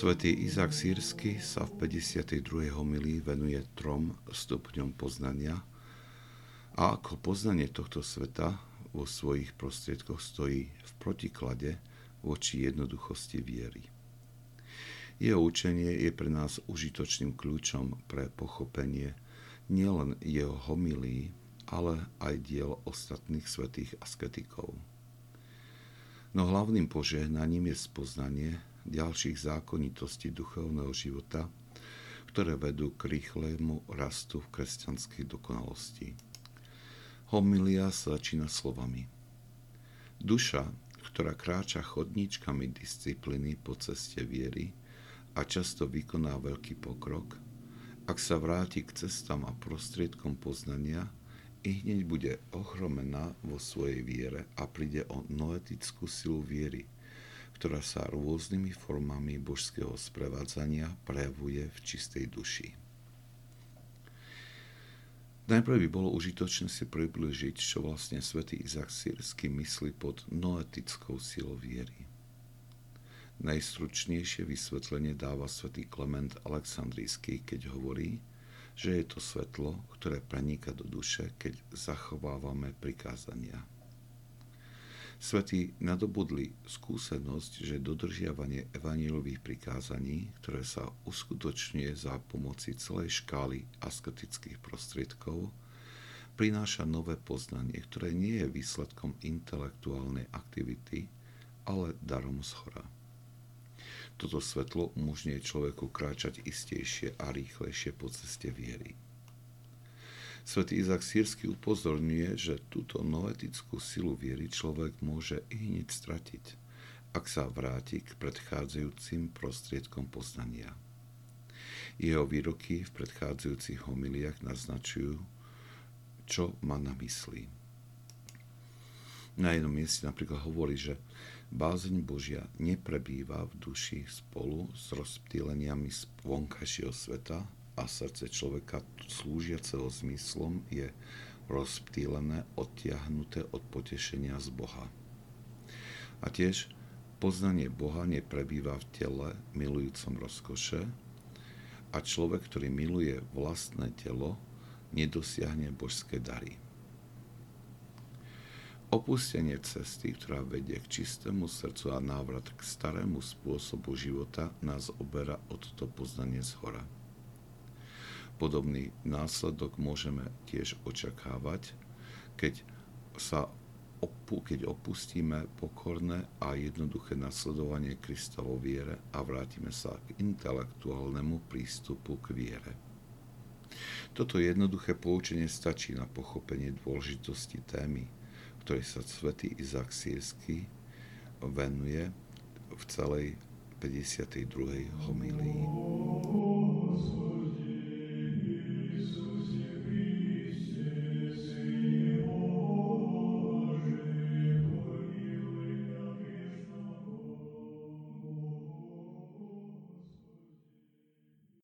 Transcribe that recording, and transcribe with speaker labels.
Speaker 1: Svätý Izák Sýrsky sa v 52. homílii venuje 3 stupňom poznania a ako poznanie tohto sveta vo svojich prostriedkoch stojí v protiklade voči jednoduchosti viery. Jeho učenie je pre nás užitočným kľúčom pre pochopenie nielen jeho homílií, ale aj diel ostatných svätých asketikov. No hlavným požehnaním je spoznanie ďalších zákonitostí duchovného života, ktoré vedú k rýchlemu rastu v kresťanskej dokonalosti. Homilia sa začína slovami: Duša, ktorá kráča chodníčkami disciplíny po ceste viery a často vykoná veľký pokrok, ak sa vráti k cestám a prostriedkom poznania, i hneď bude ohromená vo svojej viere a príde o noetickú silu viery, ktorá sa rôznymi formami božského sprevádzania prejavuje v čistej duši. Najprv by bolo užitočné si priblížiť, čo vlastne svätý Izák Sýrsky myslí pod noetickou silou viery. Najstručnejšie vysvetlenie dáva svätý Klement Alexandrijský, keď hovorí, že je to svetlo, ktoré preniká do duše, keď zachovávame prikázania. Svätí nadobudli skúsenosť, že dodržiavanie evanjeliových prikázaní, ktoré sa uskutočňuje za pomoci celej škály asketických prostriedkov, prináša nové poznanie, ktoré nie je výsledkom intelektuálnej aktivity, ale darom zhora. Toto svetlo umožňuje človeku kráčať istejšie a rýchlejšie po ceste viery. Svätý Izák Sýrsky upozorňuje, že túto noetickú silu viery človek môže i hneď stratiť, ak sa vráti k predchádzajúcim prostriedkom poznania. Jeho výroky v predchádzajúcich homiliách naznačujú, čo má na mysli. Na jednom mieste napríklad hovorí, že bázeň Božia neprebýva v duši spolu s rozptýleniami z vonkajšieho sveta a srdce človeka slúžiaceho zmyslom je rozptýlené, odtiahnuté od potešenia z Boha. A tiež poznanie Boha neprebýva v tele milujúcom rozkoše a človek, ktorý miluje vlastné telo, nedosiahne božské dary. Opustenie cesty, ktorá vedie k čistému srdcu a návrat k starému spôsobu života nás oberá od to poznanie zhora. Podobný následok môžeme tiež očakávať, keď opustíme pokorné a jednoduché nasledovanie Krista vo viere a vrátime sa k intelektuálnemu prístupu k viere. Toto jednoduché poučenie stačí na pochopenie dôležitosti témy, ktorej sa svätý Izák Sýrsky venuje v celej 52. homílii.